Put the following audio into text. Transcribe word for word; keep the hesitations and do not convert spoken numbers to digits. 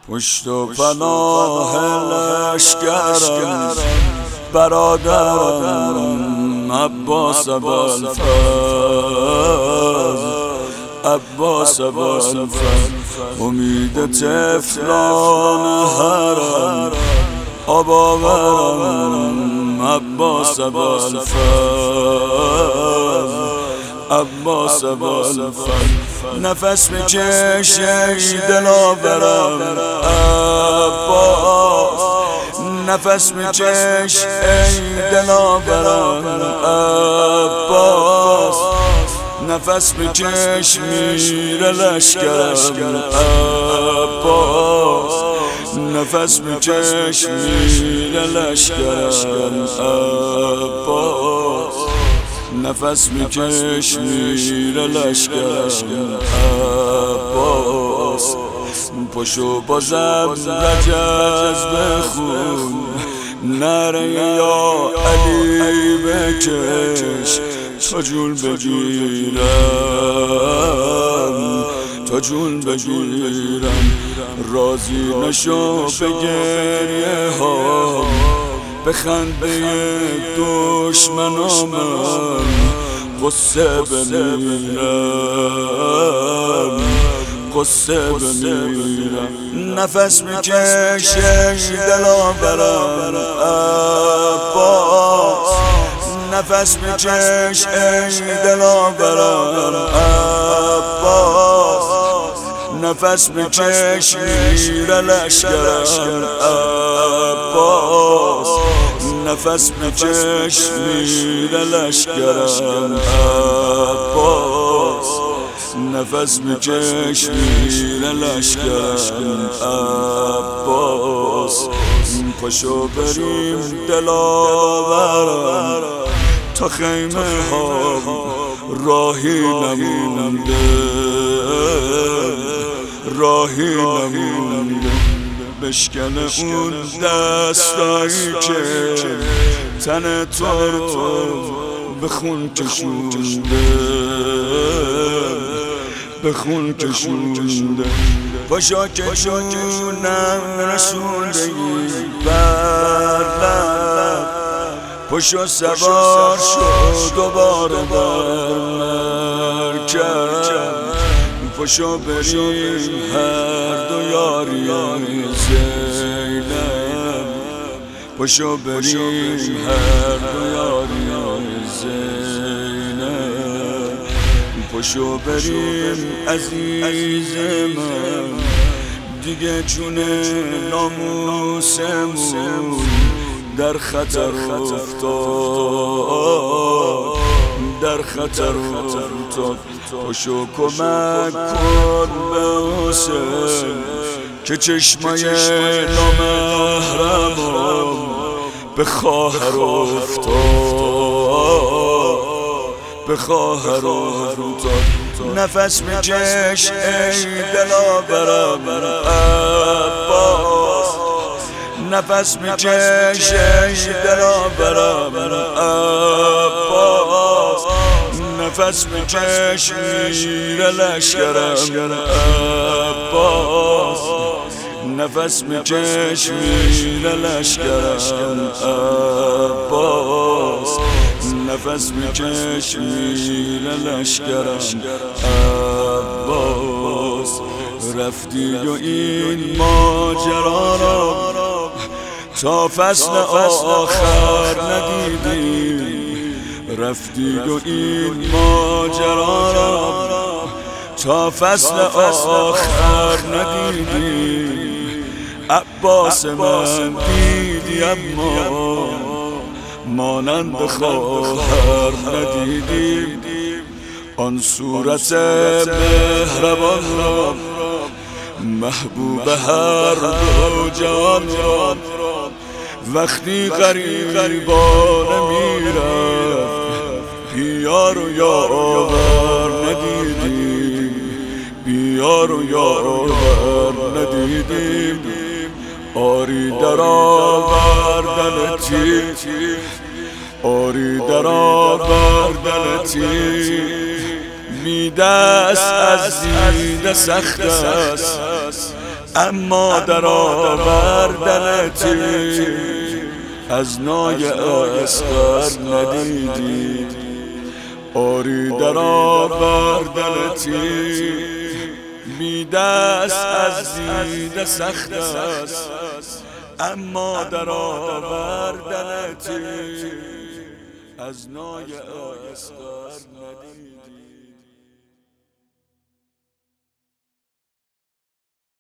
پشت و پناه لشکرم برادرم عباس ابوالفضل، عباس ابوالفضل امید طفلان حرم آباورم، عباس ابوالفضل، عباس ابوالفضل نفس بکش ای دلاورم عباس، نفس بکش ای دلاورم عباس، نفس بکش میر لشکرم عباس، نفس بکش میر لشکرم عباس، نفس بکش میر لشکرم عباس. پشو بازم رجز بخون نره یا علی بکش تا جون بگیرم، تا جون بگیرم. راضی نشو به گریه ها به خنده دشمنام قصه بمیرم، قصه بمیرم. نفس بکش ای دلاورم عباس، نفس بکش ای دلاورم عباس، نفس بکش میر لشکرم عباس، نفس بکش میر لشکرم عباس، نفس بکش میر لشکرم عباس. پاشو بریم دلاورم تا خیمه ها راهی نمونده، راهی نمونده. بشکن اون دستایی که تن تو به خون کشونده، به خون کشونده. پاشا که جونم رسونده ای بر لب، پاشا سوار شد دوباره بر مرکب، پاشا بریم هر دو یاری زینب، پاشا بریم هر دو یاری زینب، پاشو بریم عزیز من دیگه جون ناموسمون در خطر افتاد، در خطر افتاد. پاشو کمک کن به حسین که چشمای نامحرمم به خواهر افتاد، به خواهر افتاد. نفس بکش ای دلاورم عباس، نفس بکش ای دلاورم عباس، نفس بکش میر لشکرم عباس، نفس بکش میر لشکرم عباس، نفس بکش میر لشکرم عباس. رفتی و این ماجرا را تا فصل آخر ندیدی، رفتی و این ماجرا را تا فصل آخر ندیدی. عباس من دیدی اما مانند خواهر ندیدی، آن صورت مهربان را محبوب هر دو جهان را. وقتی غریبانه میرفت یار و یاور ندیدیم، بیار و یاور ندیدیم. آری در آوردن تیر، آری در آوردن تیر، بی دست از دیده سخت است اما در آوردنتی از نای اسقر ندیدیم. آری در آوردنتی بی دست از دیده سخت است، اما در آوردنتی از نای اسقر ندیدیم.